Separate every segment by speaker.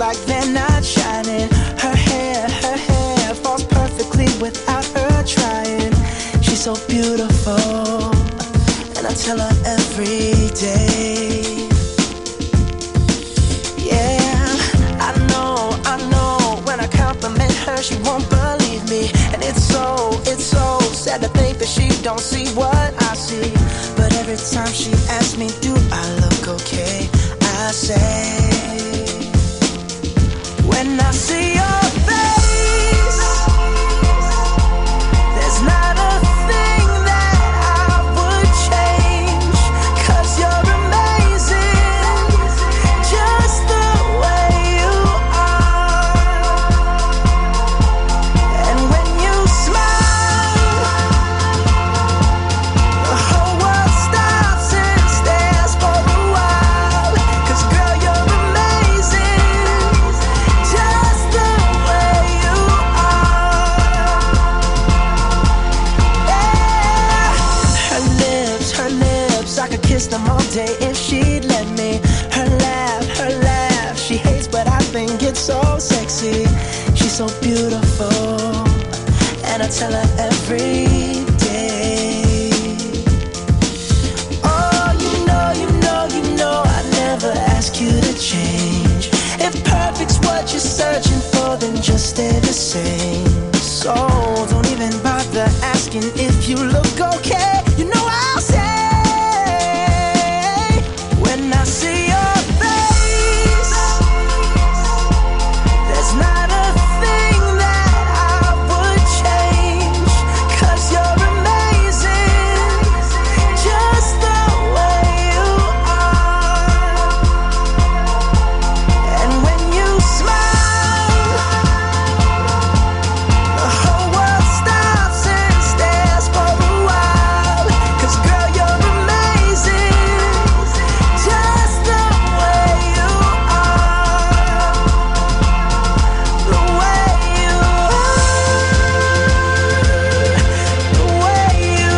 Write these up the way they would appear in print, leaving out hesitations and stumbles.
Speaker 1: like they're not shining. Her hair falls perfectly without her trying. She's so beautiful, and I tell her every day. Yeah, I know, when I compliment her, she won't believe me. And it's so sad to think that she don't see what I see. But every time she asks me, do I look okay, I say, when I see your face, there's not a thing that I would change. 'Cause you're amazing, just the way you are. And when you smile, the whole world stops and stares for a while. 'Cause girl, you're amazing, just the way you are. Yeah. Her lips, I could kiss them all day if she'd let me. Her laugh, she hates, but I think it's so sexy. She's so beautiful, and I tell her every day. Oh, you know, I never ask you to change. If perfect's what you're searching for, then just stay the same. So don't even bother asking if you look okay. You know I'll say, when I see your face, there's not a thing that I would change. 'Cause you're amazing, just the way you are. And when you smile, the whole world stops and stares for a while. 'Cause girl, you're amazing, just the way you are. The way you are. The way you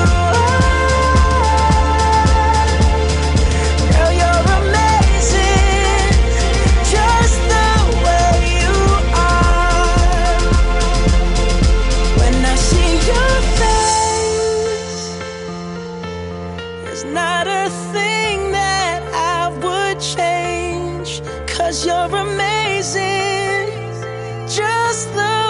Speaker 1: are. Girl, you're amazing, just the way you are. When I see your face, there's not a thing that I would change. 'Cause you're amazing, just the